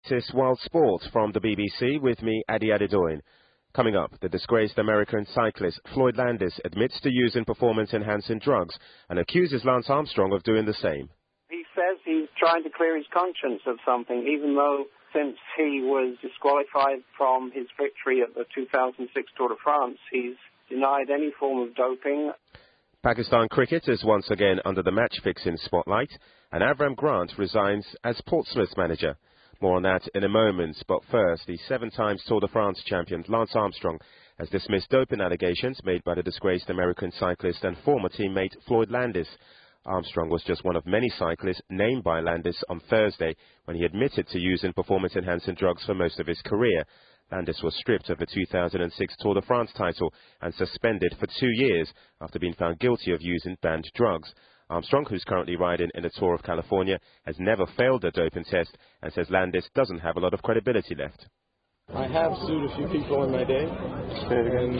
latest world sport from the BBC with me, Adi Adedoyin. Coming up, the disgraced American cyclist Floyd Landis admits to using performance-enhancing drugs and accuses Lance Armstrong of doing the same. He says he's trying to clear his conscience of something, even though since he was disqualified from his victory at the 2006 Tour de France, he's denied any form of doping. Pakistan cricket is once again under the match-fixing spotlight, and Avram Grant resigns as Portsmouth's manager. More on that in a moment, but first, the 7-time Tour de France champion Lance Armstrong has dismissed doping allegations made by the disgraced American cyclist and former teammate Floyd Landis. Armstrong was just one of many cyclists named by Landis on Thursday when he admitted to using performance-enhancing drugs for most of his career. Landis was stripped of the 2006 Tour de France title and suspended for 2 years after being found guilty of using banned drugs. Armstrong, who's currently riding in the Tour of California, has never failed a doping test and says Landis doesn't have a lot of credibility left. I have sued a few people in my day and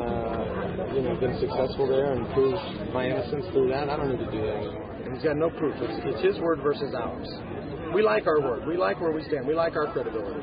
been successful there and proved my innocence through that. I don't need to do that anymore. And he's got no proof. It's his word versus ours. We like our word. We like where we stand. We like our credibility.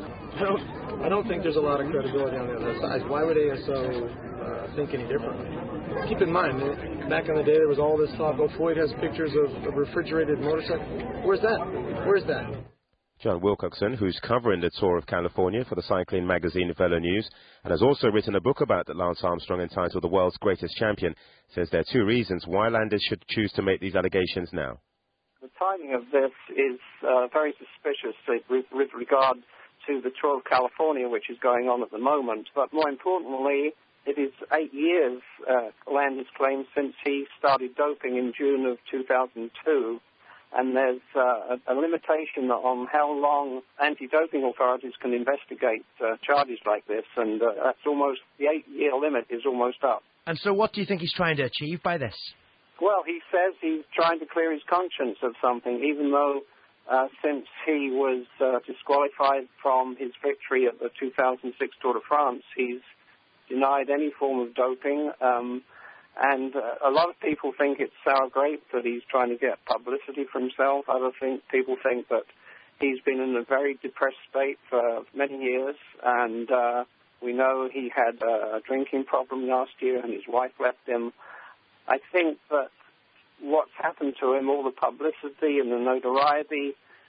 I don't think there's a lot of credibility on the other side. Why would ASO think any differently? Keep in mind, back in the day there was all this talk, oh, Floyd has pictures of refrigerated motorcycles. Where's that? Where's that? John Wilcoxon, who's covering the Tour of California for the cycling magazine Velo News and has also written a book about Lance Armstrong entitled The World's Greatest Champion, says there are 2 reasons why Landis should choose to make these allegations now. The timing of this is very suspicious with regard to the Tour of California, which is going on at the moment. But more importantly, it is 8 years, Landis claims, since he started doping in June of 2002. And there's a limitation on how long anti-doping authorities can investigate charges like this. And that's almost, the 8-year limit is almost up. And so what do you think he's trying to achieve by this? Well, he says he's trying to clear his conscience of something, even though since he was disqualified from his victory at the 2006 Tour de France, he's denied any form of doping. And a lot of people think it's sour grape that he's trying to get publicity for himself. Other people think that he's been in a very depressed state for many years. And we know he had a drinking problem last year and his wife left him. I think that what's happened to him, all the publicity and the notoriety,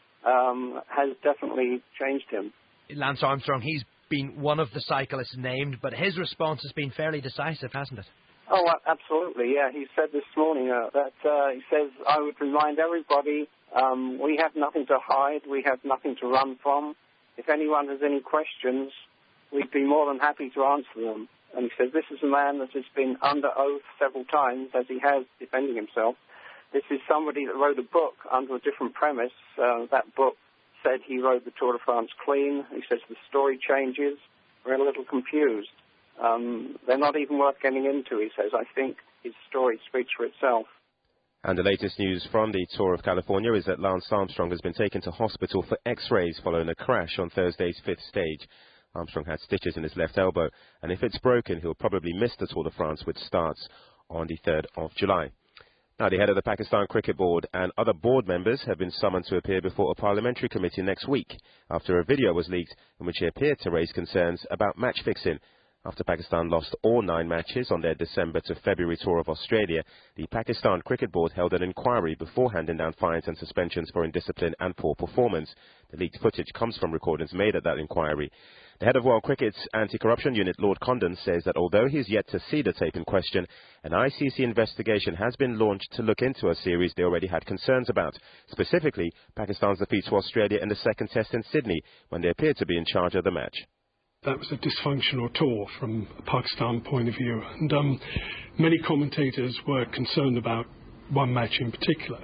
has definitely changed him. Lance Armstrong, he's been one of the cyclists named, but his response has been fairly decisive, hasn't it? Oh, absolutely, yeah. He said this morning that he says, I would remind everybody, we have nothing to hide, we have nothing to run from. If anyone has any questions, we'd be more than happy to answer them. And he says, this is a man that has been under oath several times, as he has defending himself. This is somebody that wrote a book under a different premise. That book said he rode the Tour de France clean. He says the story changes. We're a little confused. They're not even worth getting into, he says. I think his story speaks for itself. And the latest news from the Tour of California is that Lance Armstrong has been taken to hospital for x-rays following a crash on Thursday's 5th stage. Armstrong had stitches in his left elbow, and if it's broken, he'll probably miss the Tour de France, which starts on the 3rd of July. Now, the head of the Pakistan Cricket Board and other board members have been summoned to appear before a parliamentary committee next week after a video was leaked in which they appeared to raise concerns about match fixing. After Pakistan lost all 9 matches on their December to February tour of Australia, the Pakistan Cricket Board held an inquiry before handing down fines and suspensions for indiscipline and poor performance. The leaked footage comes from recordings made at that inquiry. The head of World Cricket's anti-corruption unit, Lord Condon, says that although he's yet to see the tape in question, an ICC investigation has been launched to look into a series they already had concerns about, specifically Pakistan's defeat to Australia in the second test in Sydney, when they appeared to be in charge of the match. That was a dysfunctional tour from a Pakistan point of view, and many commentators were concerned about one match in particular.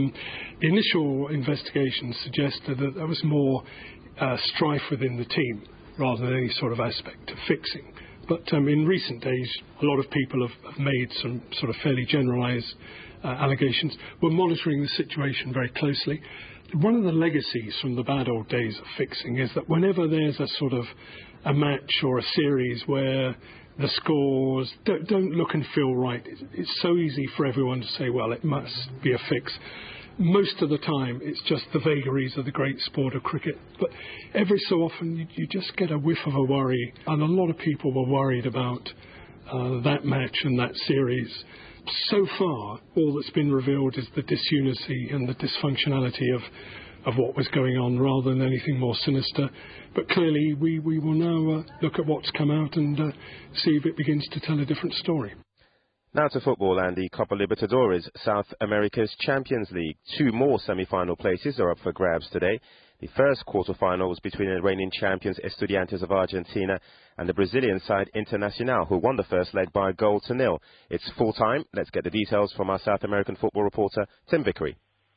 The initial investigation suggested that there was more strife within the team rather than any sort of aspect of fixing. But in recent days, a lot of people have made some sort of fairly generalised allegations. We're monitoring the situation very closely. One of the legacies from the bad old days of fixing is that whenever there's a sort of a match or a series where the scores don't look and feel right, it's so easy for everyone to say, well, it must be a fix. most of the time it's just the vagaries of the great sport of cricket. But every so often you just get a whiff of a worry, and a lot of people were worried about that match and that series. So far, all that's been revealed is the disunity and the dysfunctionality of what was going on rather than anything more sinister. But clearly we will now look at what's come out and see if it begins to tell a different story. Now to football and the Copa Libertadores, South America's Champions League. 2 more semi-final places are up for grabs today. The first quarter-final was between the reigning champions Estudiantes of Argentina and the Brazilian side Internacional, who won the first leg by 1-0. It's full time. Let's get the details from our South American football reporter, Tim Vickery.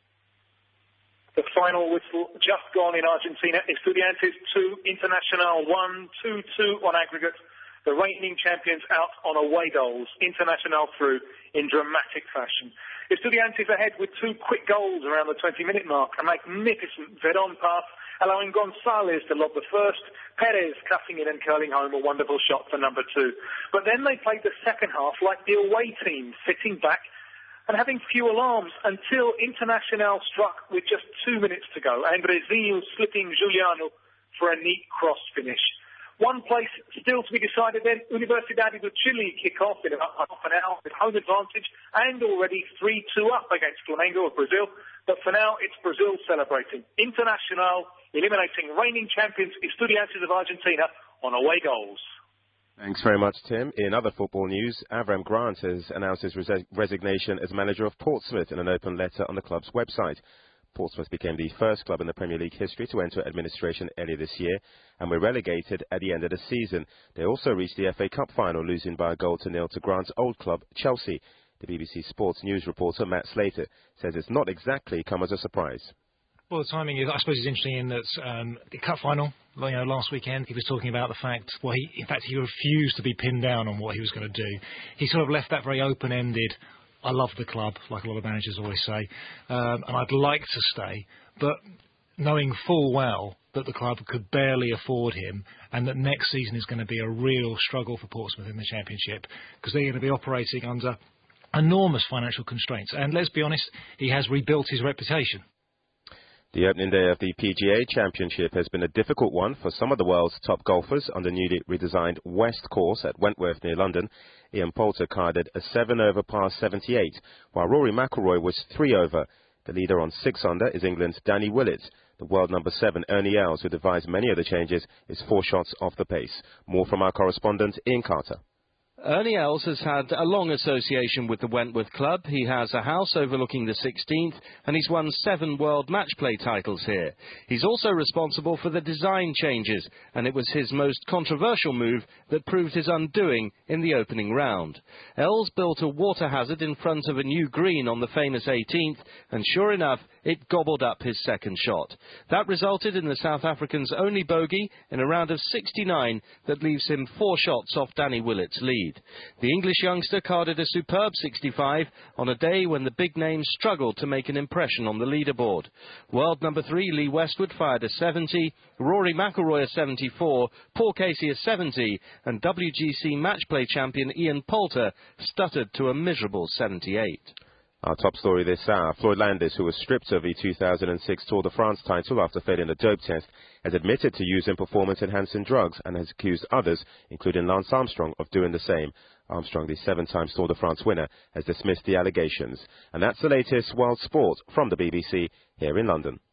The final whistle just gone in Argentina. Estudiantes 2, Internacional 1, 2-2 on aggregate. The reigning champions out on away goals. Internacional through in dramatic fashion. Estudiantes ahead with 2 quick goals around the 20-minute mark. A magnificent Verón pass, allowing González to lob the first. Perez cutting in and curling home a wonderful shot for number 2. But then they played the second half like the away team, sitting back and having few alarms until Internacional struck with just 2 minutes to go. And Brazil slipping Juliano for a neat cross finish. One place still to be decided then, Universidade do Chile kick off in about half an hour with home advantage and already 3-2 up against Flamengo of Brazil. But for now, it's Brazil celebrating. Internacional eliminating reigning champions Estudiantes of Argentina on away goals. Thanks very much, Tim. In other football news, Avram Grant has announced his resignation as manager of Portsmouth in an open letter on the club's website. Portsmouth became the first club in the Premier League history to enter administration earlier this year and were relegated at the end of the season. They also reached the FA Cup final, losing by 1-0 to Grant's old club, Chelsea. The BBC Sports News reporter Matt Slater says it's not exactly come as a surprise. Well, the timing is, I suppose, is interesting in that the cup final, last weekend, he was talking about the fact, he refused to be pinned down on what he was going to do. He sort of left that very open-ended. I love the club, like a lot of managers always say, and I'd like to stay, but knowing full well that the club could barely afford him and that next season is going to be a real struggle for Portsmouth in the Championship because they're going to be operating under enormous financial constraints. And let's be honest, he has rebuilt his reputation. The opening day of the PGA Championship has been a difficult one for some of the world's top golfers on the newly redesigned West course at Wentworth near London. Ian Poulter carded a 7-over par 78, while Rory McIlroy was 3 over. The leader on 6 under is England's Danny Willett. The world number 7, Ernie Els, who devised many of the changes, is 4 shots off the pace. More from our correspondent, Ian Carter. Ernie Els has had a long association with the Wentworth Club. He has a house overlooking the 16th and he's won 7 World Match Play titles here. He's also responsible for the design changes, and it was his most controversial move that proved his undoing in the opening round. Els built a water hazard in front of a new green on the famous 18th, and sure enough, it gobbled up his second shot. That resulted in the South African's only bogey in a round of 69 that leaves him 4 shots off Danny Willett's lead. The English youngster carded a superb 65 on a day when the big names struggled to make an impression on the leaderboard. World number 3 Lee Westwood fired a 70, Rory McIlroy a 74, Paul Casey a 70, and WGC Match Play champion Ian Poulter stuttered to a miserable 78. Our top story this hour, Floyd Landis, who was stripped of the 2006 Tour de France title after failing the dope test, has admitted to using performance-enhancing drugs and has accused others, including Lance Armstrong, of doing the same. Armstrong, the 7-time Tour de France winner, has dismissed the allegations. And that's the latest world sport from the BBC here in London.